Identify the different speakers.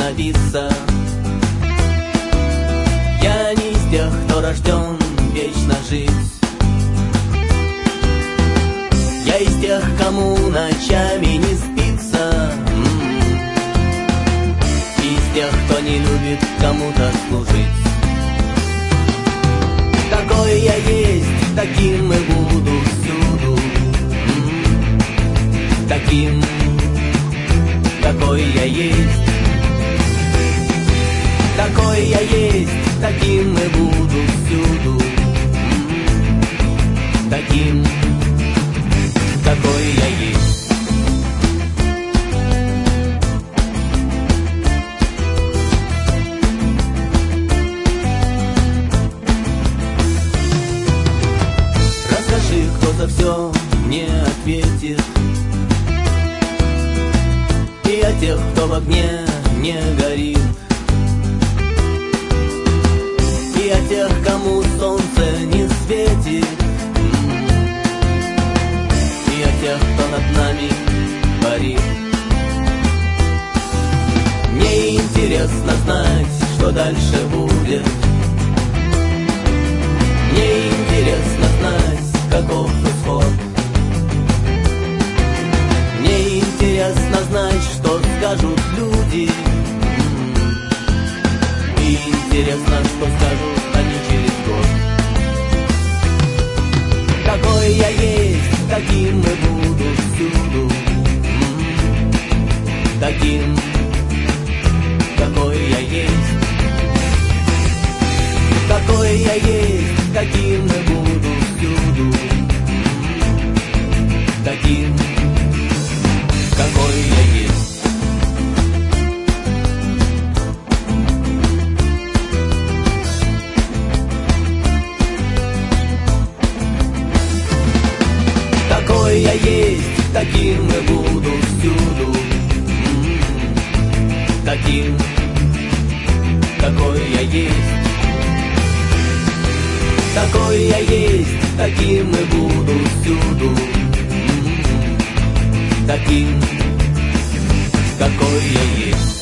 Speaker 1: остановиться. Я не из тех, кто рожден вечно жить. Я из тех, кому ночами не спится, из тех, кто не любит кому-то служить. Какой я есть, таким и буду всюду, таким, какой я есть. Какой я есть, таким и буду всюду, таким, какой я есть. Расскажи, кто за все мне ответит, и о тех, кто в огне не горит, и о тех, кому солнце не светит, и о тех, кто над нами парит. Мне интересно знать, что дальше будет. Мне интересно знать, каков исход. Мне интересно знать, что скажут люди. И интересно, что скажут они через год. Какой я есть, таким и буду всюду, таким, какой я есть. Какой я есть, таким и буду всюду, таким, какой я есть. Какой я есть, таким и буду всюду, таким, какой я есть. Какой я есть, таким и буду всюду, таким, какой я есть.